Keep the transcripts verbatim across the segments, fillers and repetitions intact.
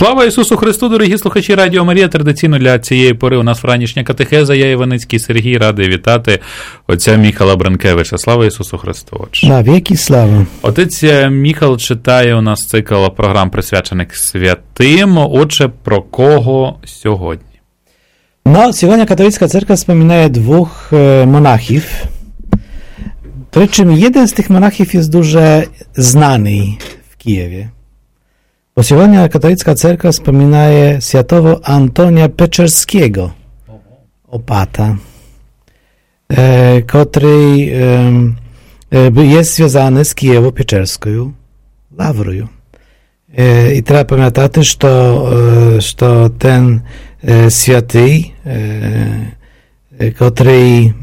Слава Ісусу Христу, дорогі слухачі Радіо Марія. Традиційно для цієї пори у нас вранішня катехеза. Я Іваницький Сергій, радий вітати отця Міхала Бранкевича. Слава Ісусу Христу. На віки слава. Отець Міхал читає у нас цикл програм, присвячених святим. Отже, про кого сьогодні? No, сьогодні католицька церква wspominaje dwóch monachów. Przy czym jeden z tych monachów jest дуже znany w Kijewie. Bo сьогодні католицька церква wspominaje świętego Antonia Pieczerskiego, opata, e, który e, jest związany z Kijewo-Pieczerską lawrą. E, I trzeba pamiętać, że, e, że ten e, święty, e, który,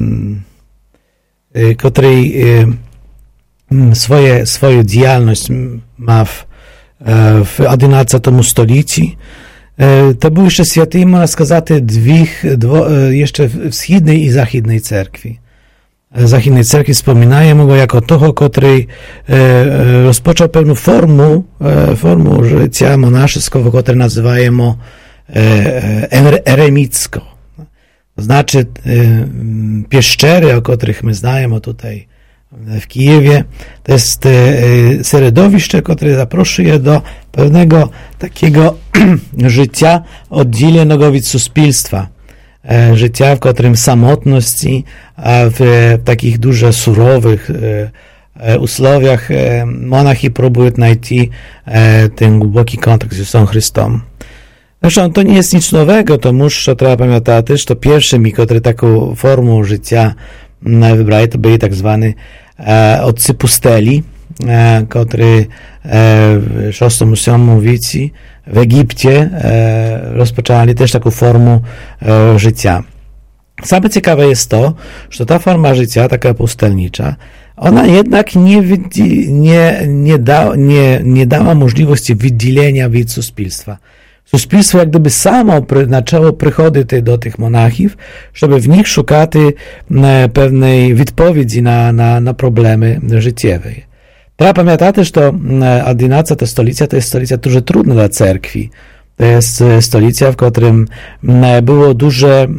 e, który e, swoje, swoją działalność ma w w jedenastym stuleciu. To był jeszcze święty, można сказати, dwóch, dwo, jeszcze wschodniej i zachodniej cerkwi. Zachodniej cerkwi wspominajemy go jako tego, który rozpoczął pewną formę, formę życia monaszego, które nazywamy eremicką. To znaczy pieszczery, o których my znamy tutaj w Kijewie, to jest środowisko, które zapraszuje do pewnego takiego życia oddzielonego od społeczeństwa. Życia, w którym samotności, a w takich dużo surowych usłowiach monachy próbują znaleźć ten głęboki kontakt z Jezusem Chrystusem. Zresztą to nie jest nic nowego, to muszę trzeba pamiętać, że pierwszymi, którzy taką formę życia wybrali, to byli tak zwani e, odcy pusteli, e, którzy e, w szóstym ósmym wieku w Egipcie e, rozpoczęli też taką formę e, życia. Same ciekawe jest to, że ta forma życia, taka pustelnicza, ona jednak nie, nie, nie, da, nie, nie dała możliwości wydzielenia od społeczeństwa. Суспільство як гdyby само почало приходити до тих монахів, щоб в них шукати певної відповіді на, на, на проблеми життєві. Треба пам'ятати, що одинадцята століття to jest stolica дуже трудна для церкви. To jest stolica, w którym było duże,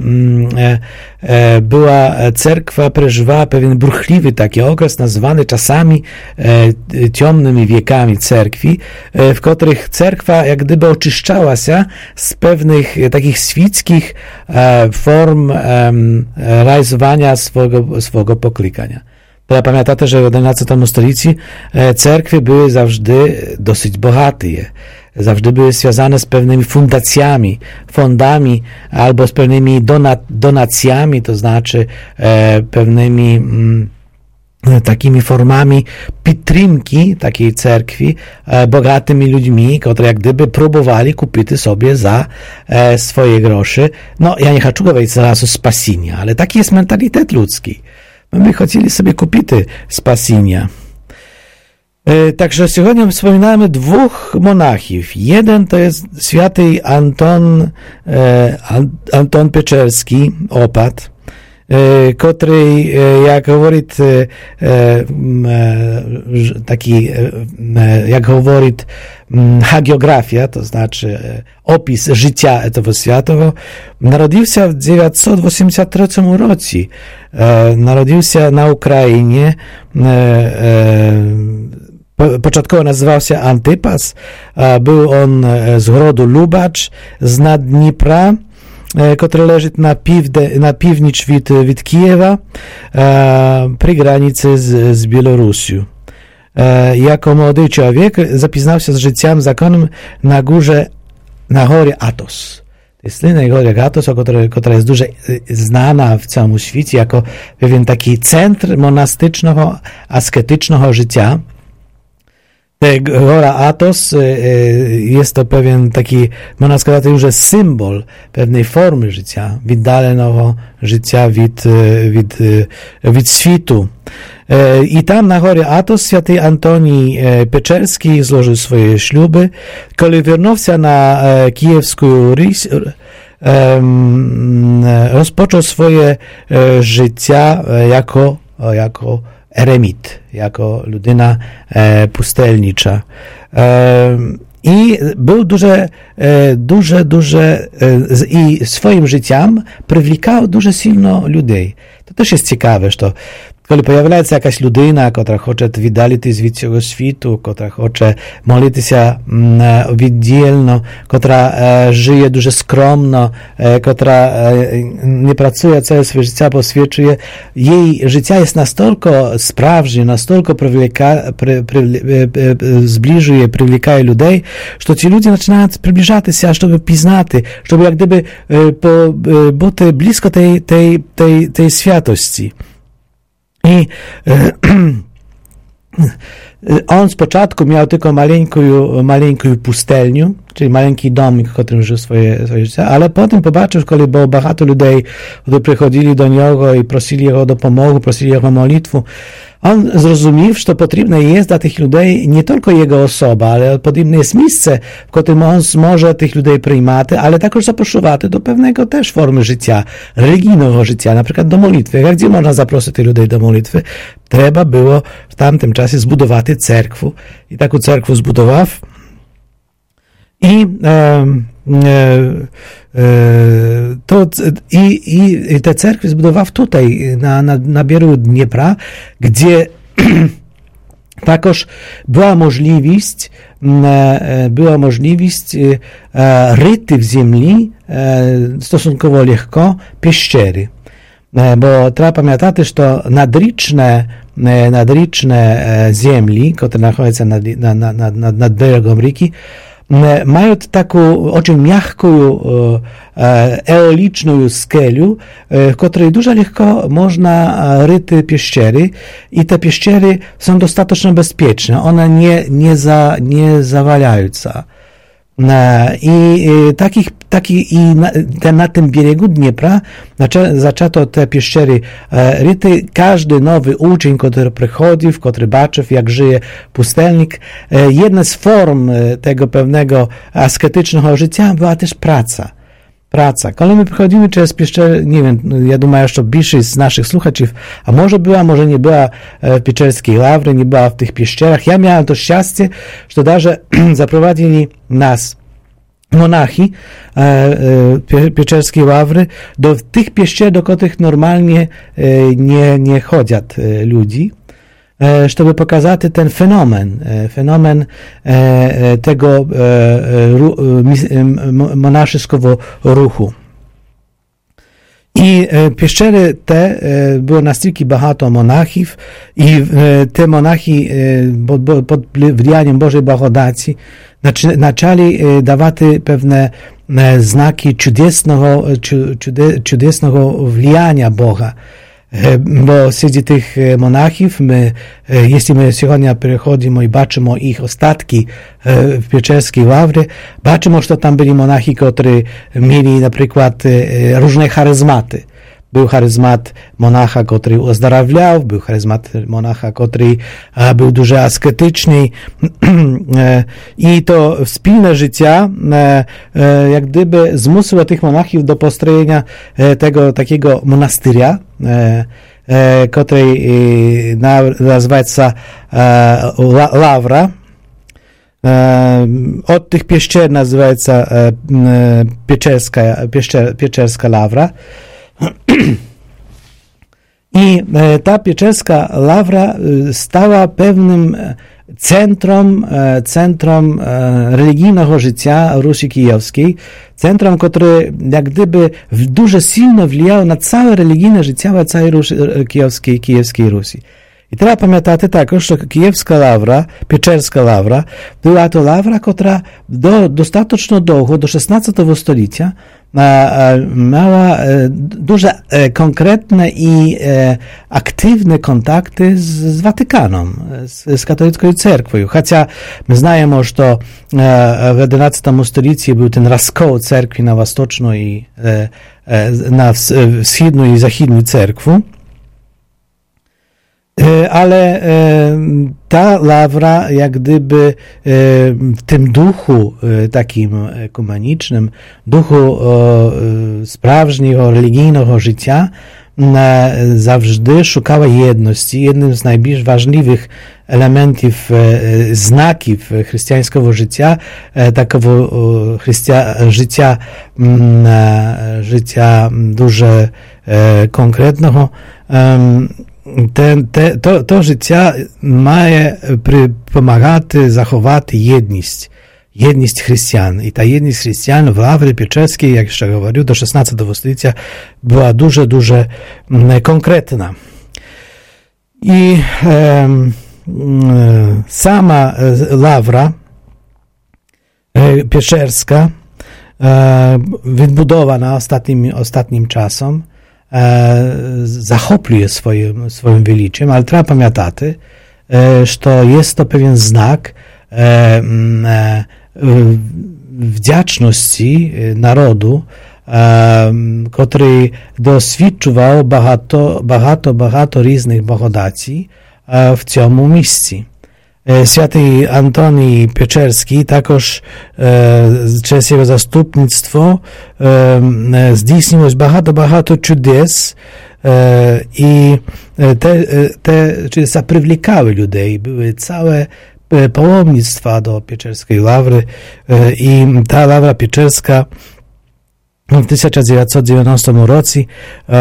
była cerkwa przeżywała pewien bruchliwy taki okres nazwany czasami ciemnymi wiekami cerkwi, w których cerkwa jak gdyby oczyszczała się z pewnych takich świeckich form realizowania swojego, swojego poklikania. Trzeba pamiętać, że w jedenastym stuleciu cerkwie były zawsze dosyć bogate. Zawsze były związane z pewnymi fundacjami, fondami albo z pewnymi donat, donacjami, to znaczy e, pewnymi m, takimi formami підтримки takiej cerkwi e, bogatymi ludźmi, którzy jak gdyby próbowali kupić sobie za e, swoje grosze. No, ja nie chcę mówić zaraz o spasienia, ale taki jest mentalitet ludzki. My by chcieli sobie kupić spasienia. Także сегодня wspominamy dwóch monachów. Jeden to jest święty Anton, Anton Pieczerski, opat, który, jak mówi taki, jak mówi hagiografia, to znaczy opis życia tego świętego, narodził się w dziewięćset osiemdziesiątym trzecim roku. Narodził się na Ukrainie. Początkowo nazywał się Antypas. Był on z grodu Lubacz, z nad Dnipra, który leży na, piwde, na piwnicz od, od Kijewa, przy granicy z, z Białorusią. Jako młody człowiek zapoznał się z życiem zakonnym na górze, na górze Atos. To jest słynna góra Atos, która jest dużo znana w całym świecie jako pewien taki centr monastycznego, asketycznego życia. Góra Atos jest to pewien taki, można сказать, już symbol pewnej formy życia, oddalonego życia od, od, od świtu. I tam na górze Atos święty Antoni Pieczerski złożył swoje śluby. Kiedy wrócił się na kijewską Ruś, rozpoczął swoje życie jako, jako eremit, jako ludyna e, pustelnicza. E, I był duże, duże, duże i swoim życiem привлекał дуже сильно людей. To też jest ciekawe, że коли появляється якась людина, котра хоче віддалитись від цього світу, котра хоче молитися віддільно, котра е, żyje дуже скромно, е, котра е, nie pracuje, całe swoje życie poswięcuje, jej życie jest настолько справжнє, настолько привлека, при, при, zbliżuje, привлекає людей, що ці люди починають приближатися, щоб пізнати, щоб як gdyby по, бути близько tej, tej, tej, tej świętości. I e, on z początku miał tylko maleńką, maleńką pustelnię, czyli maleńki domik, w którym żył swoje, swoje życie, ale potem pobaczył, kiedy było bardzo ludzi, którzy przychodzili do niego i prosili jego o dopomogę, prosili jego o modlitwę. On zrozumiał, że potrzebne jest dla tych ludzi nie tylko jego osoba, ale potrzebne jest miejsce, w którym on może tych ludzi przyjmować, ale także zapraszować do pewnego też formy życia, religijnego życia, na przykład do modlitwy. Jak gdzie można zaprosić tych ludzi do modlitwy? Trzeba było w tamtym czasie zbudować cerkwę. I taką cerkwę zbudował. I e, e, to, i, i, i te cerkwy zbudował tutaj, na, na, na bieru Dniepra, gdzie takoż była możliwość, była możliwość ryty w ziemi stosunkowo lekko pieszczery. Bo trzeba pamiętać, że nadryczne, nadryczne ziemi, które znajdują się nad, nad, nad, nad, nad brzegiem rzeki, mają taką очень miękką, eoliczną skelę, w której dużo lekko można ryty pieszczery i te pieszczery są dostatecznie bezpieczne. One nie, nie, za, nie zawalają się. I takich, taki, i na, ten, na tym brzegu Dniepra zaczęto te pieszczery ryty. Każdy nowy uczeń, który przychodził, który baczył, jak żyje pustelnik, jedna z form tego pewnego asketycznego życia była też praca. Praca. Kiedy my przychodzimy przez pieszczery, nie wiem, ja думаю, że większość z naszych słuchaczy, a może była, może nie była w Pieczerskiej Ławry, nie była w tych pieszczerach. Ja miałem to szczęście, że даже zaprowadzili nas monachy e, e, Pieczerskiej Ławry do tych pieszczer, do których normalnie e, nie, nie chodzą ludzi, e, żeby pokazać ten fenomen, e, fenomen e, tego e, ru, e, monaszyskiego ruchu. I e, pieszczery te e, było настільки багато monachów i e, te monachy e, pod, pod wpływem Bożej благодаті zaczęli e, dawać pewne e, znaki cudownego, cude, cudownego wpływania Boga. E, bo wśród tych monachów, my, e, jeśli my сегодня przechodzimy i baczymy ich ostatki e, w Pieczerskiej Ławry, baczymy, że tam byli monachy, którzy mieli na przykład e, różne charyzmaty. Był charyzmat monacha, który ozdrawiał, był charyzmat monacha, który e, był dużo asketyczny e, i to wspólne życie e, e, jak gdyby zmusiło tych monachów do postrojenia e, tego takiego monastyria, e, e, który e, na, nazywa się e, la, Ławra. E, od tych pieszczer nazywa się e, Pieczerska, Pieczer, Pieczerska Ławra. I ta Pieczerska Ławra stała pewnym centrum, centrum religijnego życia Rusi Kijowskiej, centrum, które jak gdyby dużo silno wpływało na całe religijne życie całej Rusi, kijowskiej, kijowskiej Rusi. I trzeba pamiętać także, że Kijewska Ławra, Pieczerska Ławra, była to ławra, która do, dostatecznie długo, do szesnastego stulecia, miała duże konkretne i aktywne kontakty z, z Watykanem, z, z katolicką cerkwią. Chociaż my znamy, że to w jedenastym stuleciu był ten rozkол cerkwi na wschodnią i na wschodnią i zachodnią cerkwę. Ale ta ławra jak gdyby w tym duchu takim ekumenicznym, duchu sprawnego, religijnego życia zawsze szukała jedności. Jednym z najbardziej ważnych elementów, znaków chrześcijańskiego życia, takiego życia, życia дуже konkretnego, te, te, to, to życie ma pomagać zachować jedność. Jedność chrześcijan. I ta jedność chrześcijan w Ławry Pieczerskiej, jak jeszcze mówił, do szesnastego stulecia była dużo, dużo konkretna. I e, sama Ławra e, Pieczerska e, wybudowana ostatnim, ostatnim czasem e, zachopuje swoim, swoim wyliciem, ale trzeba pamiętać, e, że jest to pewien znak e, e, wdzięczności narodu, który doświadczył багато, багато, багато різних благодаті в цьому місці. Святий Антоній Печерський також через його заступництво здійснилось багато-багато чудес, і те, те чудеса привлікали людей, були ціле pałomnictwa do Pieczerskiej Ławry i ta Ławra Pieczerska w tysiąc dziewięćset dziewięćdziesiątym roku e,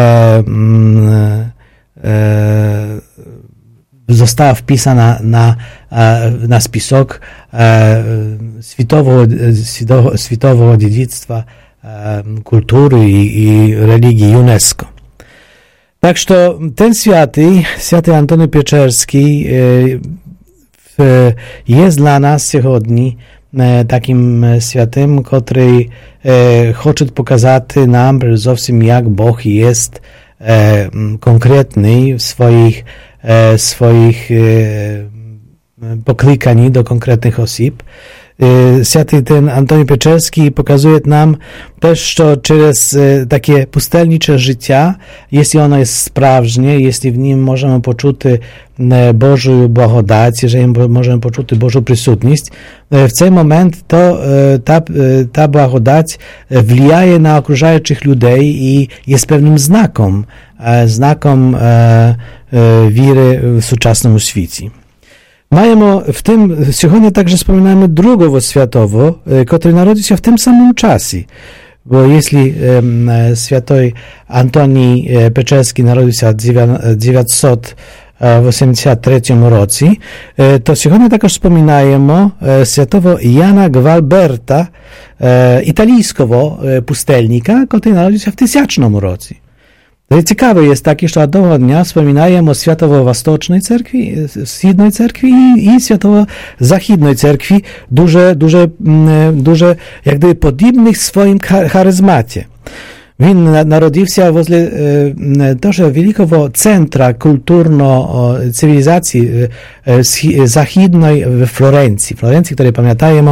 e, została wpisana na, na spisok e, światowego, światowego dziedzictwa e, kultury i, i religii UNESCO. Tak, że ten święty, święty Antony Pieczerski e, jest dla nas сьогодні takim świętym, który chce pokazać nam zowsім, jak Bóg jest konkretny w swoich, swoich poklikaniach do konkretnych osób. Święty ten Antoni Pieczerski pokazuje nam też, że przez takie pustelnicze życie, jeśli ono jest sprawdźnie, jeśli w nim możemy poczuć Bożą błagodać, jeżeli możemy poczuć Bożą przysutność, w ten moment to ta, ta błagodać wpływa na okrużających ludzi i jest pewnym znakom, znakom wiary w współczesnym świecie. Mamy w tym, сегодня także wspominamy drugą światową, która narodziła się w tym samym czasie. Bo jeśli e, święty Antoni Pieczerski narodził się w dziewięćset osiemdziesiątym trzecim roku, e, to сегодня także wspominamy e, świętego Jana Gvalberta, e, italijskiego e, pustelnika, który narodził się w tysiącznym roku. Ciekawe jest takie, że od tego dnia wspominajemy o Światowo-Wосточnej Cerkwi, Wschodniej Cerkwi i, i Światowo-Zachodniej Cerkwi, duże, duże, duże, jak gdyby podobnych w swoim charyzmacie. Він народився возле дуже великого центра культурно-цивілізації західної в Флоренції. Флоренція, яку пам'ятаємо,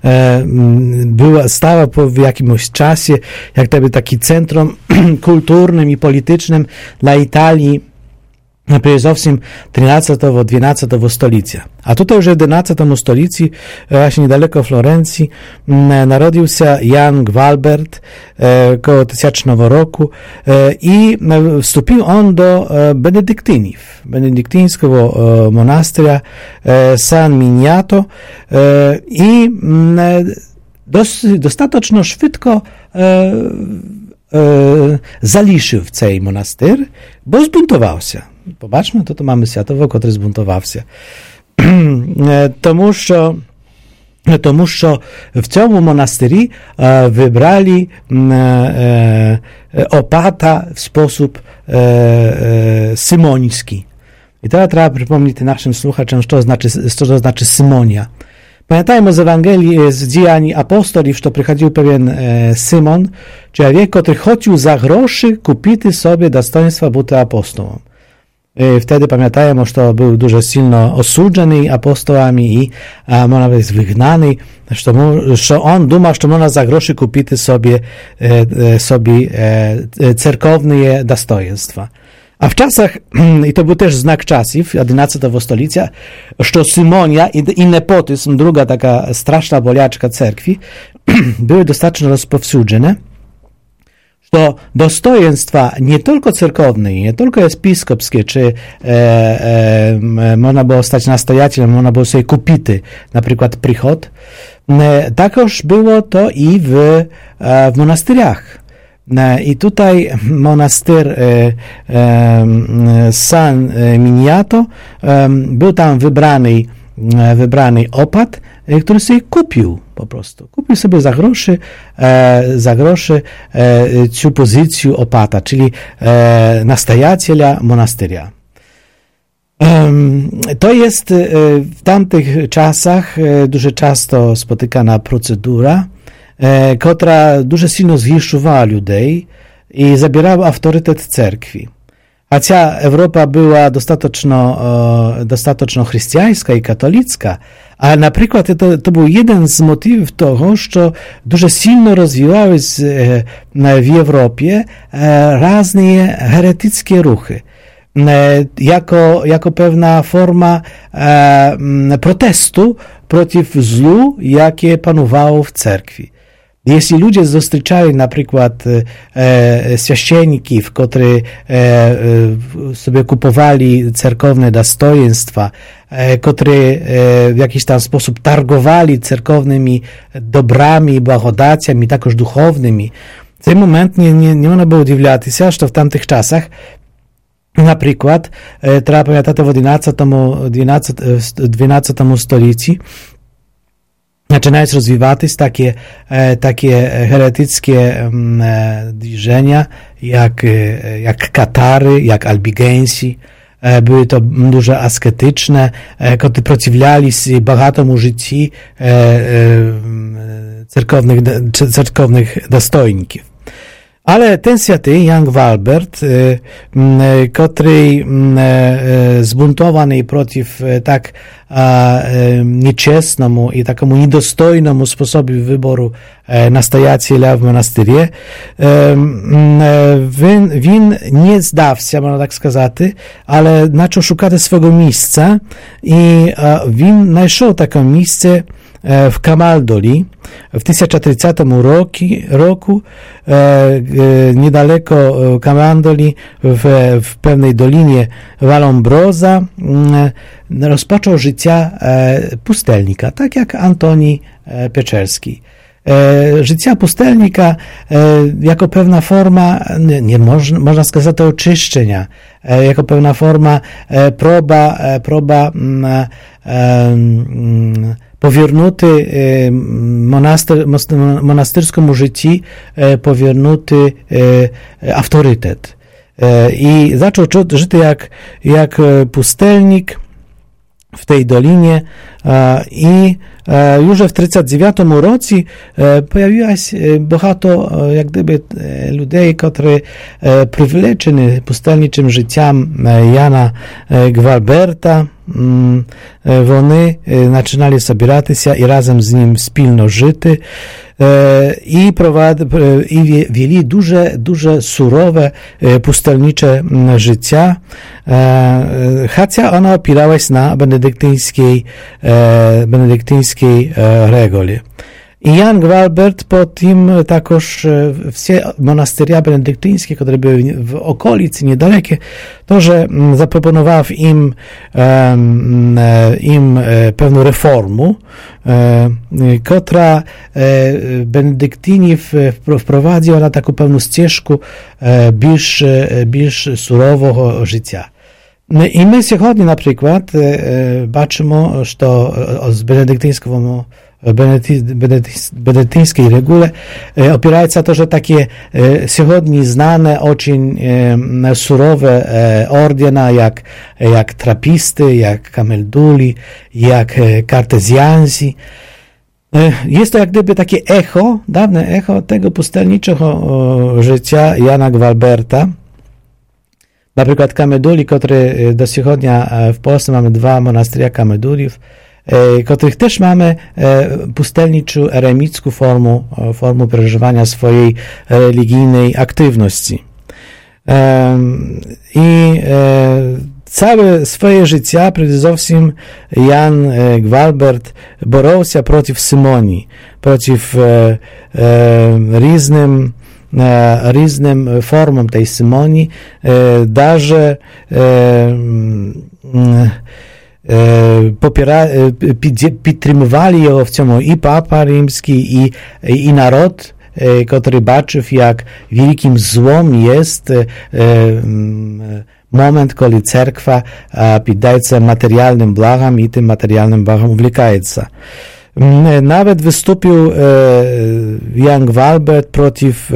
була, стала в якомусь часі як тебе таким центром культурним і політичним для Італії, przede wszystkim trynastego dwunastego stulecia. A tutaj już w jedenastym stuleciu, właśnie niedaleko Florencji, narodził się Jan Gvalbert koło tysiącznego roku i wstąpił on do benedyktynów, benedyktyńskiego monasteria San Miniato i dostatecznie szybko zaliczył w tej monastyr, bo zbuntował się. Popatrzmy, to tu mamy światowo, który zbuntował się. Тому що, тому що в цьому монастирі е, вибрали е, е, опата в спосіб е, е, симонський. І teraz треба припомнити нашим слухачам, що значить, що значить Симоnia. Pamiętajmy z Ewangelii, z dziejów apostolów, że przychodził pewien e, Simon, człowiek, który chciał za groszy kupić sobie dostojeństwa bycia apostołem. E, wtedy pamiętajmy, że był dużo silno osudzony apostołami i a, można powiedzieć wygnany, że, mu, że on думał, że można za groszy kupić sobie, e, sobie e, cerkowne dostojeństwa. A w czasach, i to był też znak czasów, jedenastego stulecia, że symonia i, i nepotyzm, druga taka straszna boliaczka cerkwi, były dostatecznie rozpowsюdzone, to dostojeństwa nie tylko cerkowne, nie tylko episkopskie, czy e, e, można było stać nastojacielem, można było sobie kupić na przykład przychód, e, takoż było to i w, e, w monastyriach. E, I tutaj monastyr e, e, San Miniato e, był tam wybrany, e, wybrany opat, e, który sobie kupił po prostu. Kupił sobie za groszy, e, za groszy e, tę pozycję opata, czyli e, nastojaciela monastyria. E, to jest e, w tamtych czasach e, дуже часто spotykana procedura, e, która дуже silno zwiększowała ludzi i zabierała autorytet cerkwi. Chociaż Europa była dostateczno, e, dostateczno chrześcijańska i katolicka, ale na przykład to, to był jeden z motywów tego, że дуже silno rozwijały się w Europie różne heretyckie ruchy. Jako, jako pewna forma protestu przeciw złu, jakie panowało w cerkwi. Jeśli ludzie dostrzegali na przykład e, święcenników, którzy e, e, sobie kupowali cerkowne dostojeństwa, e, którzy e, w jakiś tam sposób targowali cerkownymi dobrami, błagodacjami, także duchownymi, w tym moment nie, nie, nie można było dziwiać się, że w tamtych czasach na przykład, e, trzeba pamiętać w dwunastym stuleciu, zaczynają się rozwijać takie, takie heretyckie движenia, jak, jak Katary, jak Albigensi. Były to duże asketyczne, które przeciwliali się bogatemu życiu cerkownych, cerkownych dostojników. Ale ten święty, Jan Gualbert, który zbuntowany przeciw tak nieczesnemu i takiemu niedostojnemu sposobowi wyboru nastojaciela w monastyrie, він nie zdawся, można tak сказać, ale zaczął szukać swojego miejsca i він znalazł takie miejsce w Camaldoli w tysiąc trzydziestym roku, e, niedaleko Camaldoli, w, w pewnej dolinie Vallombrosa, e, rozpoczął życie e, pustelnika, tak jak Antoni e, Pieczerski. E, życia pustelnika e, jako pewna forma, nie, nie można, można сказać, oczyszczenia, e, jako pewna forma e, proba, e, proba m, e, m, powiernuty monastyr, monastyrskiemu życiu, powiernuty autorytet. I zaczął żyć jak, jak pustelnik w tej dolinie i już w trzydziestym dziewiątym roku pojawiła się bogato jak gdyby ludzi, którzy przywleczeni pustelniczym życiem Jana Gualberta, вони zaczynali zabierać się i razem z nim wspólnie żyć i, i wzięli duże, duże surowe pustelnicze życie, chociaż ona opierała się na benedyktyńskiej, benedyktyńskiej regule. I Jan Gualbert po tym takoż wszystkie monasteria benedyktyńskie, które były w okolicy niedalekie, to, że zaproponował im, um, im pewną reformę, która benedyktyni wprowadziła na taką pewną ścieżkę bliż, bliż surowego życia. I my dzisiaj na przykład baczymy, że z benedyktyńskiego benedyktyńskiej regule opierają się na to, że takie сегодня znane, очень surowe ordiena, jak, jak trapisty, jak kamilduli, jak kartezjansi, jest to jak gdyby takie echo, dawne echo tego pustelniczego życia Jana Gualberta. Na przykład kamilduli, które do сегодня w Polsce mamy dwa monasteria kamilduliów, których też mamy pustelniczą, eremicką formę, formę przeżywania swojej religijnej aktywności. I całe swoje życie, przede wszystkim Jan Gualbert borał się przeciw symonii, przeciw różnym різним формам tej symonii, даже popiera, підтримували його в цьому і Папа Римський, і, і народ, który baczył, jak wielkim złom jest moment, kiedy cerkwa підdaje materialnym blagam i tym materialnym blagam uwlekaється. Nawet wystąpił Jan Gualbert przeciw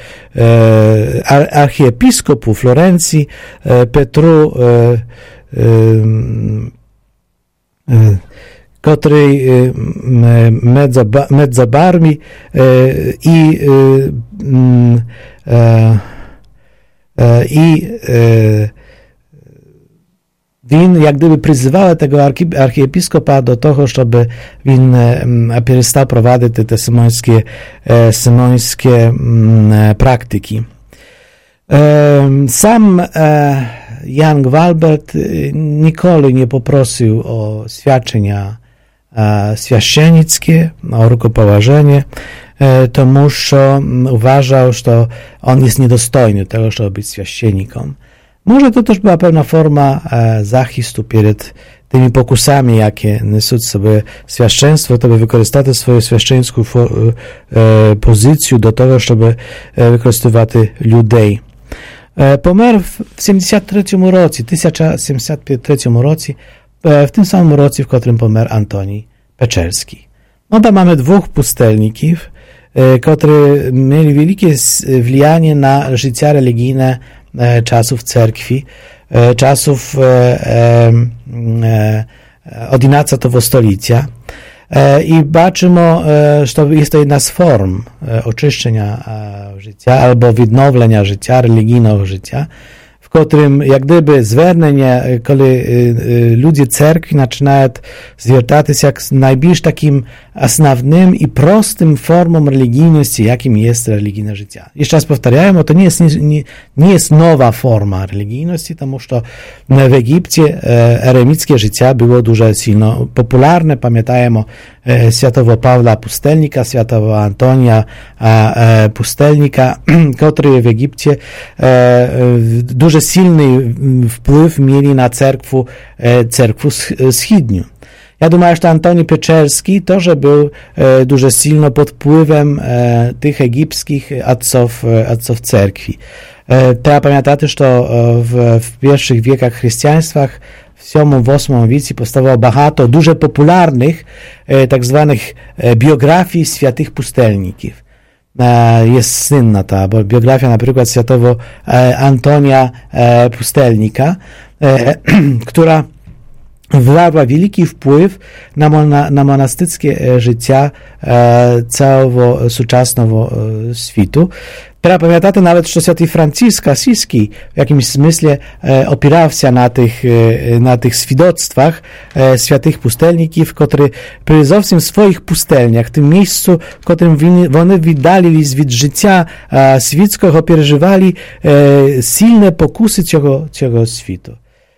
archiepiskopu Florencji Petru, który Mezzabarmi i i він, як гdyby призивав tego архієпіскопа до того, щоб він перестав провадити те симонські, симонські практики. Сам Jan Gualbert nikoли nie poprosił o świadczenia święcienickie, o rukopołożenie, тому що uważał, że on jest niedostojny tego, żeby być święcennikiem. Może to też była pewna forma zachistu przed tymi pokusami, jakie niosą sobie świadczeństwo, to by wykorzystać swoją świadczeńską pozycję do tego, żeby wykorzystywać ludzi. Pomer w siedemdziesiątym trzecim roku, tysiąc siedemdziesiątym trzecim roku, w tym samym roku, w którym pomer Antoni Peczerski. No tam mamy dwóch pustelników, którzy mieli wielkie wpływanie na życie religijne czasów cerkwi, czasów jedenastego stulecia. I baczymy, że jest to jedna z form oczyszczenia życia albo odnowienia życia, religijnego życia, w którym jak gdyby zwernenie, kiedy ludzie cerkwi zaczynają zwiertać się jak najbliżej takim основnym i prostym formom religijności, jakim jest religijne życie. Jeszcze raz powtarzam, to nie jest, nie, nie jest nowa forma religijności, потому что w Egipcie eremickie życie było dużo silno popularne. Pamiętajmy świętego Pawła Pustelnika, świętego Antonia Pustelnika, którzy w Egipcie duży silny wpływ mieli na cerkwu, cerkwu wschodnią. Ja думаю, że Antoni Pieczerski też był e, dużo silno pod wpływem e, tych egipskich ojców, ojców cerkwi. E, trzeba pamiętać, że w, w pierwszych wiekach chrześcijaństwa w siódmym ósmym wieku powstało bardzo dużo popularnych e, tak zwanych e, biografii świętych pustelników. E, jest słynna ta biografia na przykład świętego e, Antonia e, Pustelnika, e, która wywarła wielki wpływ na, mona, na monastyckie życie e, całego współczesnego e, światu. Trzeba pamiętać nawet, że święty Franciszek Asyski w jakimś smyśle e, opierał się na tych, e, na tych świadectwach e, świętych pustelników, którzy przy w swoich pustelniach, w tym miejscu, w którym oni wydali z życia e, świeckiego, przeżywali e, silne pokusy tego, tego światu.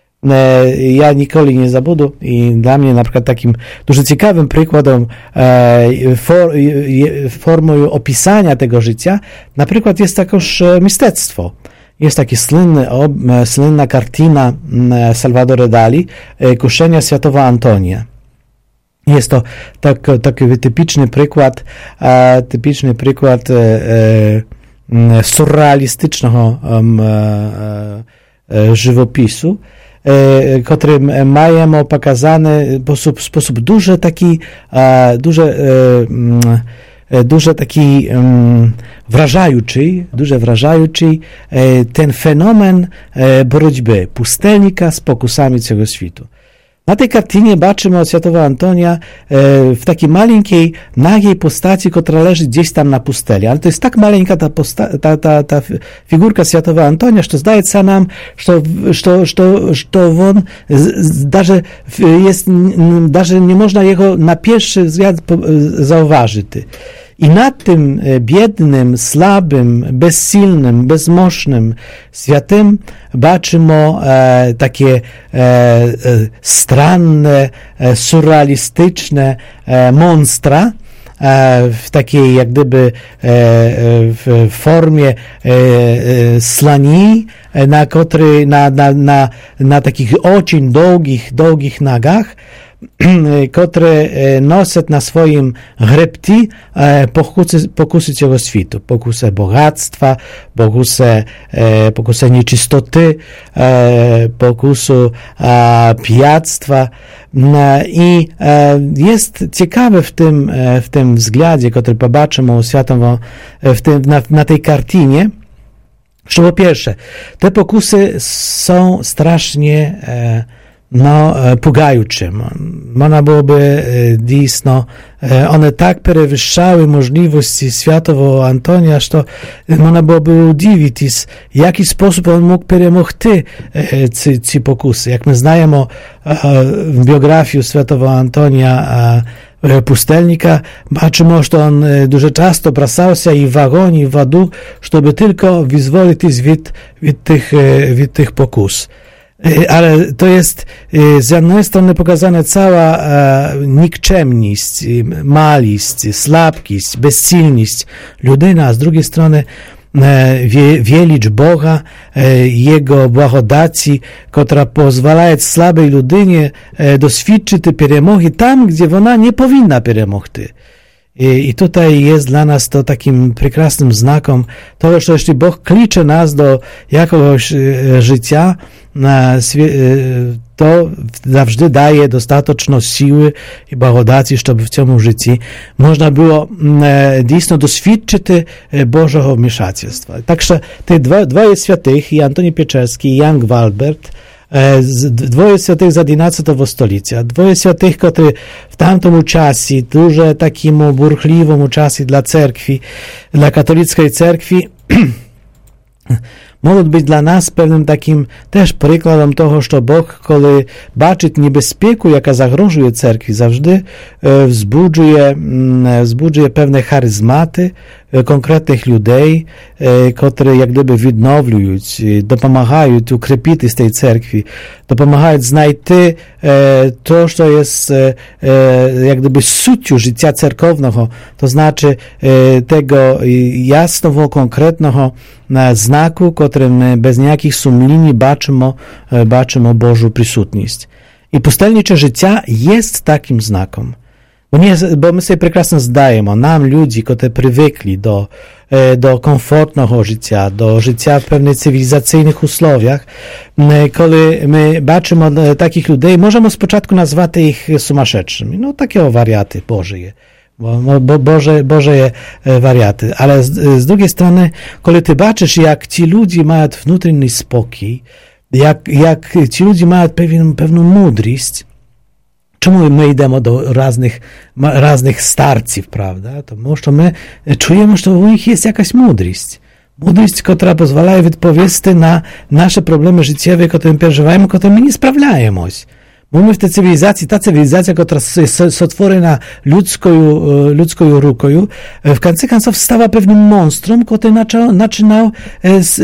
Ja nikogo nie zabudę i dla mnie na przykład takim dużo ciekawym przykładem for, formą opisania tego życia na przykład jest takoż mistectwo. Jest taki słynny, słynna kartina Salvadora Dali Kuszenia Świętego Antonia. Jest to tak, taki typiczny przykład, typiczny przykład surrealistycznego żywopisu, którym mają pokazany w sposób, sposób duży taki, duży, duży taki wrażający, duże wrażający ten fenomen borotьби pustelnika z pokusami tego światu. Na tej kartinie baczymy od świętego Antonia w takiej maleńkiej, nagiej postaci, która leży gdzieś tam na pusteli. Ale to jest tak maleńka ta, posta- ta, ta, ta figurka świętego Antonia, że zdaje się nam, że, że, że, że on даже jest, даже nie można jego na pierwszy wzgląd zauważyć. I nad tym biednym, słabym, bezsilnym, bezmożnym światem baczymy e, takie e, e, stranne, e, surrealistyczne e, monstra, w takiej jak gdyby w formie slani, na, który, na, na, na, na takich ocień długich, długich nogach, które nosят na swoim chrbті pokusy, pokusy цього світу, pokusę bogactwa, pokusę, pokusę nieczystoty, pokusu pijactwa. I jest ciekawe w tym, w tym względzie, który pobaczymy u światową, w tym, na, na tej kartinie, że po pierwsze, te pokusy są strasznie no, pugającym. Można byłoby dійсно, one tak przewyższały możliwości światowego Antonia, że można byłoby udziwić, w jaki sposób on mógł перемогти ці, ці pokusy. Jak my znajemy w biografii światowego Antonia pustelnika, baczymy, że on dużo często brasał się i w wagonie, i w wodę, żeby tylko wyzwolić od, od, tych, od tych pokus. Ale to jest z jednej strony pokazana cała nikczemność, malość, słabkość, bezsilność ludyna, a z drugiej strony wielić Boga, Jego błagodaci, która pozwala słabej ludynie doświadczyć перемоги tam, gdzie ona nie powinna перемогти. I, I tutaj jest dla nas to takim прекрасним znakiem того, że jeśli Bóg klicze nas do jakiegoś życia, to zawsze daje dostateczno siły i błagodaci, żeby w tym życiu można było dійсно doświadczyć Bożego wmieszательstwa. Także te dwa, dwoje świętych, i Antoni Pieczerski, i Jan Gvalbert, dwoje świętych z jedenastego stulecia, dwoje świętych, które w tamtym czasie, dużo takiemu бурхливому czasie dla cerkwi, dla katolickiej cerkwi, mogą być dla nas pewnym takim też przykładem toho, że Bóg, kiedy baczy niebezpieku, jaka zagrożuje cerkwi, zawsze wzbudzuje, wzbudzuje pewne charyzmaty konkretnych ludzi, które jak gdyby відновлюють, допомагають укріпити z tej cerkwi, допомагають znajти to, co jest jak gdyby suciu życia cerkownego, to znaczy tego jasnego, konkretnego znaku, którym bez jakich sumieni baczymy, baczymy Bożą przysutność. I pustelnicze życia jest takim znakiem. Bo, nie, bo my sobie прекрасно zdajemy, nam ludzi, którzy przywykli do, do komfortnego życia, do życia w pewnych cywilizacyjnych usłowiach, kiedy my baczymy takich ludzi, możemy z początku nazwać ich sumaszedczymi. No, takie wariaty Boże, bo, bo, Boże, Boże wariaty. Ale z, z drugiej strony, kiedy ty baczysz, jak ci ludzie mają wewnętrzny spokój, jak, jak ci ludzie mają pewien, pewną mądrość, czemu my idziemy do raznych, raznych starców, prawda? To może my czujemy, że u nich jest jakaś mądrość. Mądrość, która pozwala odpowiedzieć na nasze problemy życiowe, które przeżywamy, które my nie sprawiamy. Bo my w tej cywilizacji, ta cywilizacja, która jest stworzona ludzką, ludzką ruką, w końcu końców stała pewnym monstrum, który zaczynał z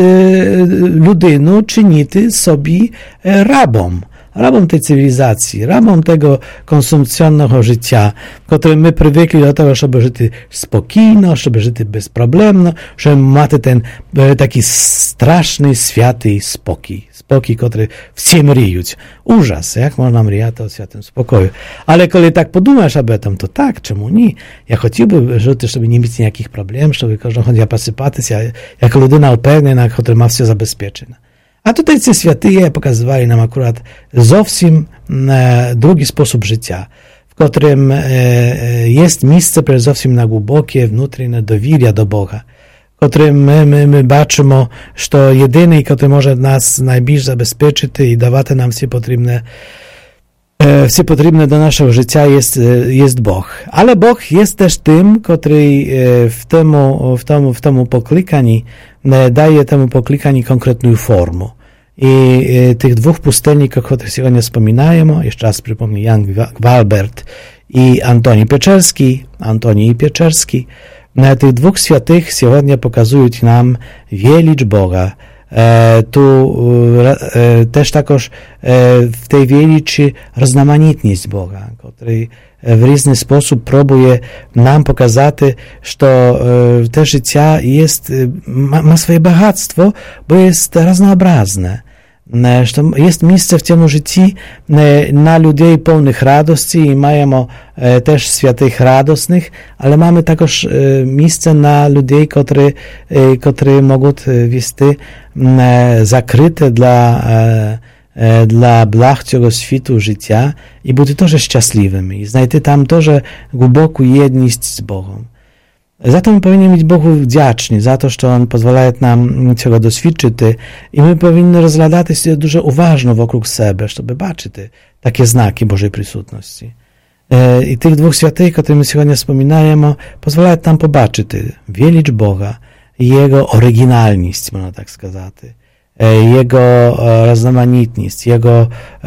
ludynu czynić sobie rabom. Rabom tej cywilizacji, rabom tego konsumpcjonnego życia, które my przywykli do tego, żeby żyć spokojno, żeby żyć bezproblemno, żeby mieć ten taki straszny, święty spokój. Spokój, który wszyscy mrieją. Ужас, jak można mriać o świętym spokoju. Ale kiedy tak podumasz o tym, to tak, czemu nie? Ja chciałbym żyć, żeby nie mieć jakich problemów, żeby każdy chodził posypać się, jako ludyna upewniona, która ma wszystko zabezpieczone. A tutaj ci świętyje pokazywali nam akurat zowsім drugi sposób życia, w którym jest miejsce przede wszystkim na głębokie, wewnętrzne dowierzenie do Boga, w którym my, my, my baczymy, że to jedyny, który może nas najbliżej zabezpieczyć i dawać nam wszystko potrzebne, wszystko potrzebne do naszego życia jest, jest Bóg. Ale Bóg jest też tym, który w temu, w temu, w temu poklikaniu daje temu poklikaniu konkretną formę. I tych dwóch pustelników, o których сегодня wspominajemy, jeszcze raz przypomnę, Jan Gvalbert i Antoni Pieczerski, Antoni Pieczerski, tych dwóch świętych сегодня pokazują nam wielić Boga. E, tu e, też takoż e, w tej wieliczy rozmanitność Boga, który в різний спосіб пробує нам показати, що те життя є, ma swoje bogactwo, bo jest разнообразне. Що є місце в цьому житті на людей повних радості, і маємо теж святих радосних, але маємо також місце на людей, котрі, котрі можуть вести закрите для, для благ цього світу життя і бути теж щасливими, і знайти там теж глибоку єдність з Богом. Za to my powinniśmy być Bogu wdzięczni, za to, że On pozwala nam tego doświadczyć i my powinniśmy rozglądać się dużo uważno wokół siebie, żeby zobaczyć takie znaki Bożej присутності. I tych dwóch świętych, które my dzisiaj wspominamy, pozwalają nam zobaczyć wielkość Boga i Jego oryginalność, można tak сказać, Jego rozmanitność, Jego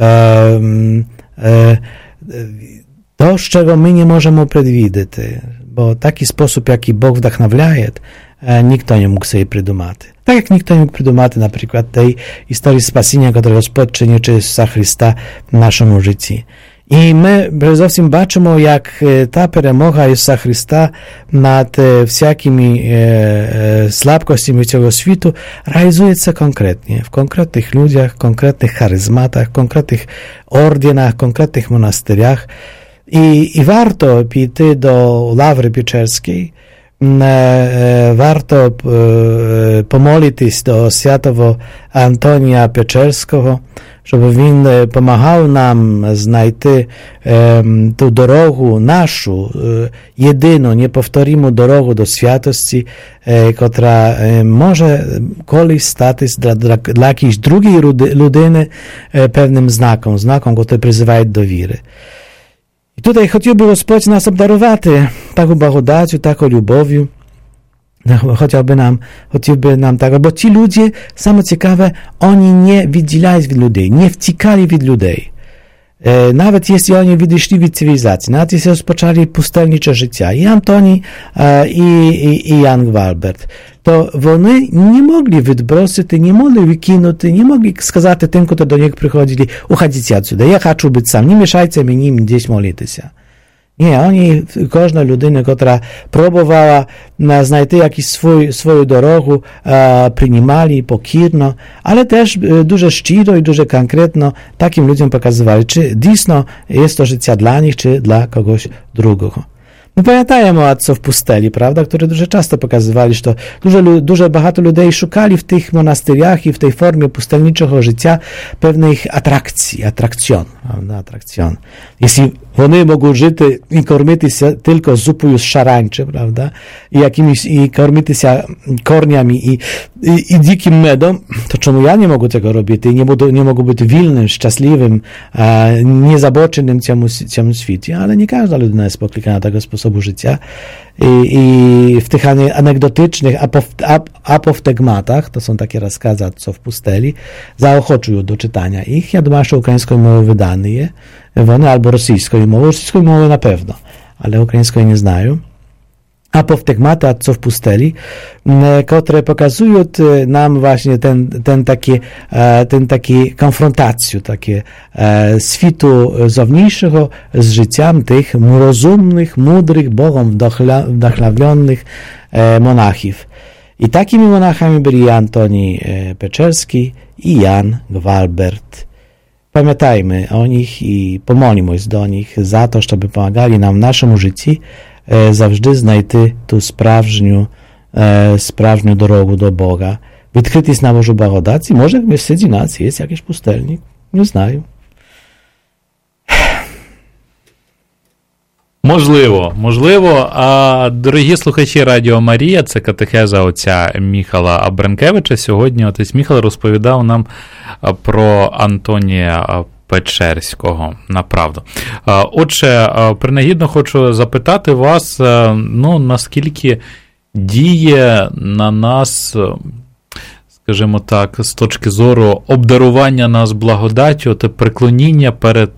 to, z czego my nie możemy przewidzieć. Bo taki sposób, jaki Bóg wdachnawiaje, nikt nie mógł sobie przydumać. Tak jak nikt nie mógł przydumać na przykład tej historii spasienia, którą Gospod czyni przez Jezusa Chrysta w naszym życiu. I my zowsім бачимо, jak ta перемога Jezusa Chrysta nad всякими słabkościami tego świata realizuje się konkretnie, w konkretnych ludziach, konkretnych charyzmatach, konkretnych ordynach, konkretnych monastyriach. I, I warto pіти до Лаври Печерської, warto pomolitись до святого Антонія Печерського, щоб він допомагав нам знайти ту дорогу нашу, єдину, неповториму дорогу до святості, котра може колись статись для, для, для якоїсь другої людини певним знаком, знаком, який призиває до віри. I tutaj chciałby Господь nas obdarować taką благодаттю, taką любов'ю, chciałby nam, chciałby nam tak, bo ci ludzie, samo ciekawe, oni nie wydzielali od ludzi, nie wciekali od ludzi. Nawet jeśli oni wyszli od cywilizacji, nawet jeśli rozpoczęli pustelnicze życie, i Antoni, i, i, i Jan Gwalbert, to вони nie mogli wydbroszyć, nie mogli wykinąć, nie mogli сказать tym, którzy do nich przychodzili, uchodzicie отсюда, ja chcę być sam, nie mieszajcie mi nim gdzieś modlić się. Nie, oni, każda ludyna, która próbowała znaleźć jakiś swój, swoją drogę, przyjmowali pokirno, ale też dużo szcziro i dużo konkretno takim ludziom pokazywali, czy dійсно jest to życie dla nich, czy dla kogoś drugiego. My pamiętajmy ojców pusteli, prawda, które дуже часто pokazywali, że дуже, дуже багато людей szukali w tych monastyriach i w tej formie pustelniczego życia pewnych atrakcji, atrakcjon, prawda, atrakcjon. Jeśli вони можуть жити і кормитися тільки зупою з шаранчі, правда, і якимись, і кормитися корнями і, і, і диким медом, то чому я не можу цього робити? І не, буду, не можу бути вільним, щасливим, а, незабоченим цьому, цьому світі. Але не кожна людина jest poklикана tego sposobu życia. I, i w tych anegdotycznych apoftegmatach, to są takie rozkazy co w pusteli, zaochoczują do czytania ich. Ja думаю, że ukraińską mową wydane je, one albo rosyjską mową, rosyjską mową na pewno, ale ukraińską nie znają. Apoftegmaty отцов pusteli, które pokazują nam właśnie ten, ten taki, ten taki konfrontację, takie świtu zewnętrznego z życiem tych rozumnych, mądrych, Bogom wdachновленnych monachów. I takimi monachami byli Antoni Peczerski i Jan Gwalbert. Pamiętajmy o nich i pomolimy się do nich za to, żeby pomagali nam w naszym życiu завжди знайти ту справжню, справжню дорогу до Бога. Відкритись на Божу благодать. Може, в серед нас є якийсь пустельник. Не знаю. Можливо, можливо. А, дорогі слухачі Радіо Марія, це катехеза отця Міхала Абранкевича. Сьогодні отець Міхал розповідав нам про Антонія Печерського, направду. Отже, принагідно хочу запитати вас, ну, наскільки діє на нас, скажімо так, з точки зору обдарування нас благодаттю та преклоніння перед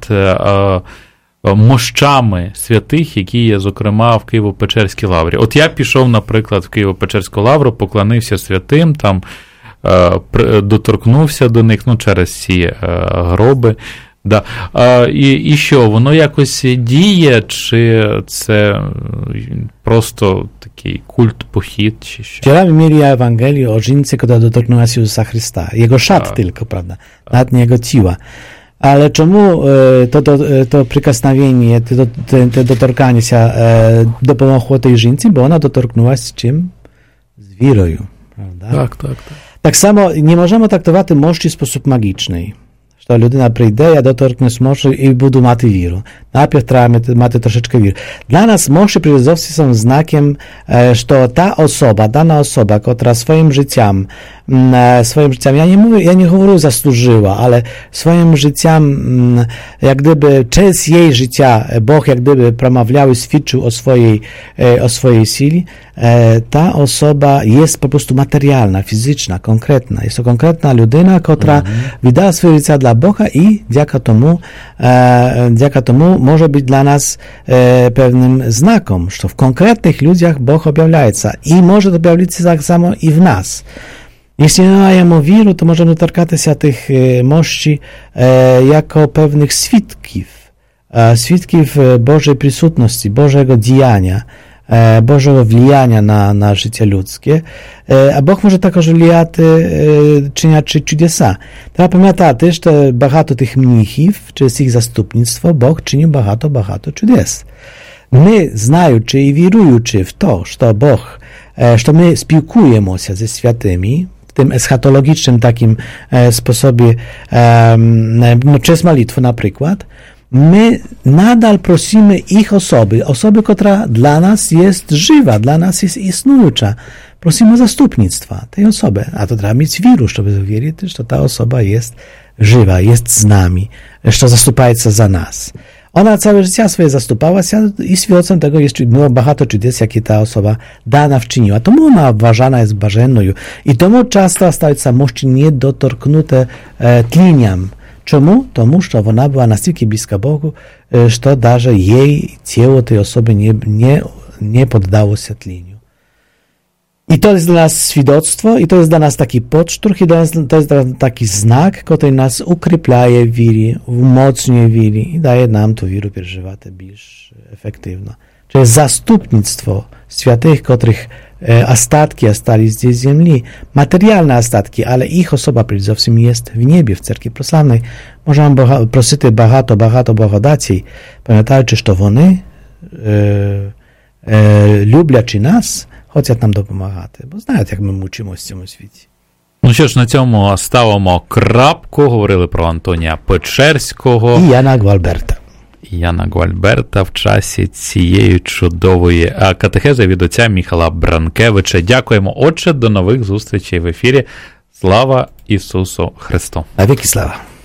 мощами святих, які є, зокрема, в Києво-Печерській лаврі. От я пішов, наприклад, в Києво-Печерську лавру, поклонився святим, там доторкнувся до них, ну, через ці гроби, Да. А, і, і що, воно якось діє, чи це просто такий культ-похід, чи що? Вчора ми mieli Ewangelię o żynce, która dotknęła się Jezusa Chrysta. Jego szat Tak. tylko, prawda? Nad jego ciła. Ale czemu e, to, to, to prykosnawienie, to, to, to dotorkanie się e, dopomogło tej żynce? Bo ona dotorknęła z czym? Z wiroju, prawda? Так, так, так. Так само не можемо трактувати мощі в спосіб магічний. Що людина прийде, я доторкнусь мощі і буду мати віру. Najpierw треба мати трошечки віру. Для нас мощі призовці są знаkiem, що та особа, дана особа, котра своїм життям, своїм життям, я не mówię, я не говорю заслужила, але своїм життям, як gdyby через її життя Бог як gdyby промовляв і свідчив о своїй, о своїй силі, ta osoba jest po prostu materialna, fizyczna, konkretna. Jest to konkretna людина, котра mm-hmm. wydała swoje życie dla Boga i dzięki temu, e, dzięki temu może być dla nas e, pewnym znakiem, że w konkretnych ludziach Bóg objawia się i może objawić się tak samo i w nas. Jeśli nie mamy wiru, to możemy dotorkać się tych e, mości e, jako pewnych świadków, e, świadków Bożej присутności, Bożego działania, Bożego влияння на, на життя людське, а Бог може також влияти, чинячи чудеса. Треба пам'ятати, що багато тих мніхів, через їх заступництво, Бог чинив багато-багато чудес. Ми, знаючи і віруючи в те, що Бог, що ми спілкуємося зі святими, в тим есхатологічним таким способі, через молитву, наприклад, my nadal prosimy ich osoby, osoby, która dla nas jest żywa, dla nas jest istniejąca. Prosimy o zastupnictwa tej osoby, a to trzeba mieć wiru, żeby wierzyć, że ta osoba jest żywa, jest z nami, że zastupuje się za nas. Ona całe życie swoje zastupała się i świadectwem tego jeszcze było багато чудес, jakie ta osoba dana wczyniła. Tomu ona uważana jest błaženną i tomu często остаются mości niedotorknute e, tliniam. Czemu? Тому, що вона була настільки близька Богу, що навіть їй тіло тієї особи не, не, не піддалося тлінню. I to jest dla nas świadectwo, i to jest dla nas taki podszturch, i to jest, to jest dla nas taki znak, który nas ukryplaje w wierze, umocňuje w wierze i daje nam tu wierę przeżywać bardziej efektywno. Czyli zastupnictwo świętych, których ostatki ostali здесь ziemi, materialne ostatki, ale ich osoba przede wszystkim jest w niebie, w cerkwi prosławnej. Możemy boha- prosić багато, багато благодаті, пам'ятаючи, що вони е, е, люблячи нас, хочуть нам допомагати, бо знають, як ми мучимося в цьому світі. Ну що ж, на цьому ставимо крапку. Говорили про Антонія Печерського. І Яна Гвальберта. Яна Гвальберта в часі цієї чудової катехези від отця Міхала Бранкевича. Дякуємо, отче, до нових зустрічей в ефірі. Слава Ісусу Христу! Навіки слава!